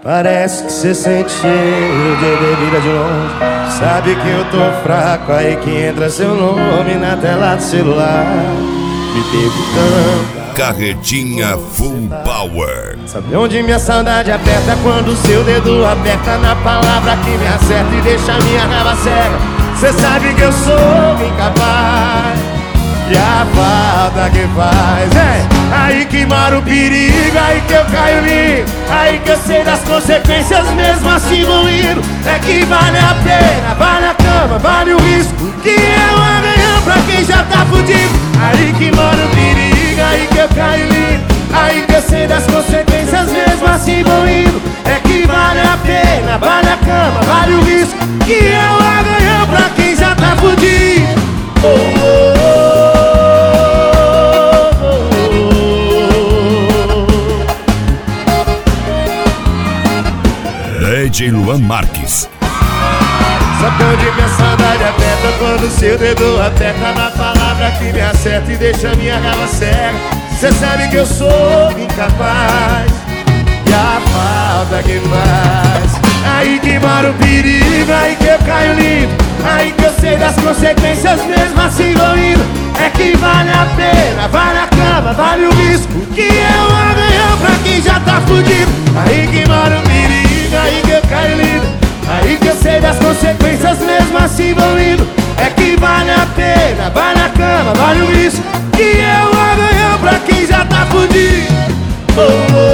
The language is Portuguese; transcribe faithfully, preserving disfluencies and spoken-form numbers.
Parece que cê sente cheiro de bebida de longe. Sabe que eu tô fraco, aí que entra seu nome na tela do celular, me perguntando. Carretinha Full Power. Sabe onde minha saudade aperta? Quando seu dedo aperta na palavra que me acerta e deixa minha raiva cega. Cê sabe que eu sou incapaz, e a falta que faz é aí que mora o perigo, aí que eu caio lindo, aí que eu sei das consequências mesmo assim vou indo. É que vale a pena, vale a cama, vale o risco, que é o amanhã pra quem já tá fudido. Aí que mora o perigo, aí que eu caio lindo, aí que eu sei das consequências mesmo assim vou indo. É que vale a pena, vale a cama, vale o risco, que é o amanhã pra quem já tá fudido. Oh, oh, D J Luan Marques. Sabe onde minha saudade aperta? Quando seu dedo aperta na palavra que me acerta e deixa minha raiva cega. Cê sabe que eu sou incapaz, e a falta que faz. Aí que mora o perigo, aí que eu caio lindo, aí que eu sei das consequências mesmo assim vou indo. É que vale a pena, vale a cama, vale o risco, que é o amanhã pra quem já tá fudido. Aí que mora o perigo, aí que eu caio lindo, aí que eu sei das consequências mesmo assim vou indo. É que vale a pena, vale a cama, vale o risco, que é o amanhã pra quem já tá fudido. Oh, oh.